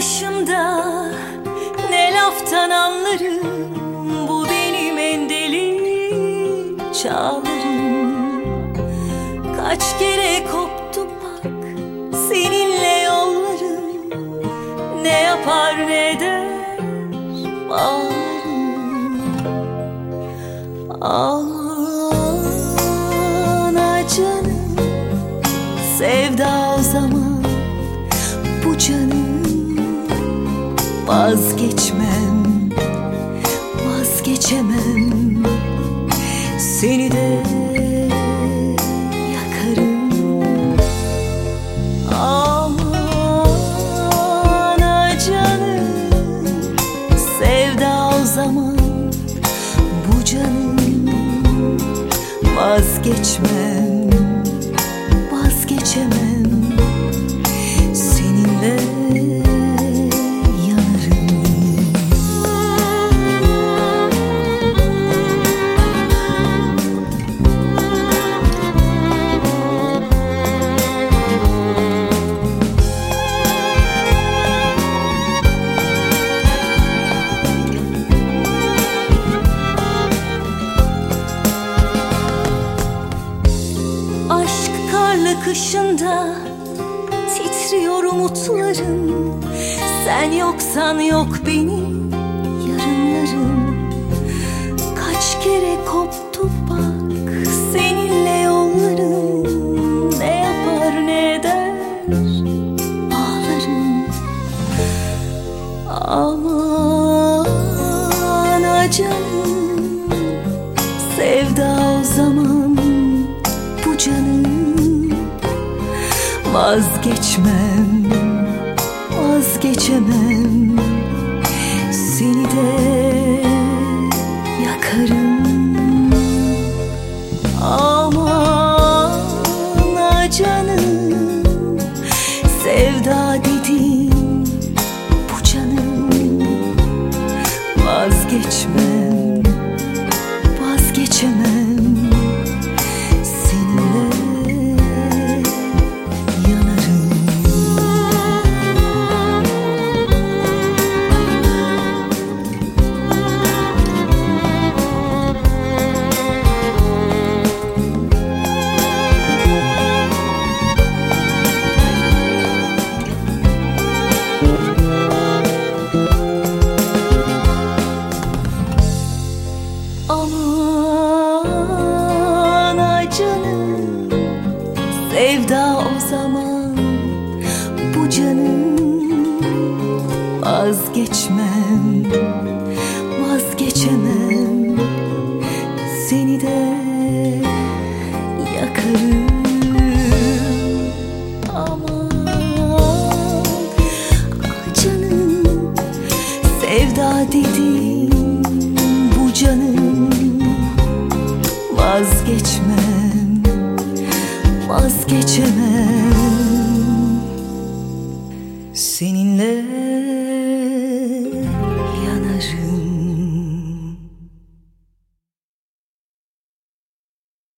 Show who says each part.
Speaker 1: başımda, ne laftan anlarım bu benim en deli çağlarım. Kaç kere koptu bak seninle yollarım, ne yapar ne eder bağlarım. Aman canım, sevda o zaman bu canım. Vazgeçmem, vazgeçemem, seni de yakarım. Aman canım, sevda o zaman bu canım. Vazgeçmem, vazgeçemem, seninle kışında titriyor umutlarım. Sen yoksan yok benim yarınlarım. Kaç kere koptu bak seninle yollarım, ne yapar ne eder ağlarım. Aman canım, sevda o zaman bu canım. Vazgeçmem, vazgeçemem, seni de yakarım. Aman canım, sevda dediğin bu canım. Vazgeçmem, vazgeçemem, seninle sevda o zaman bu canım. Vazgeçmem, vazgeçemem, seni de yakarım. Aman canım, sevda dediğin bu canım. Vazgeçmem, vazgeçemem, seninle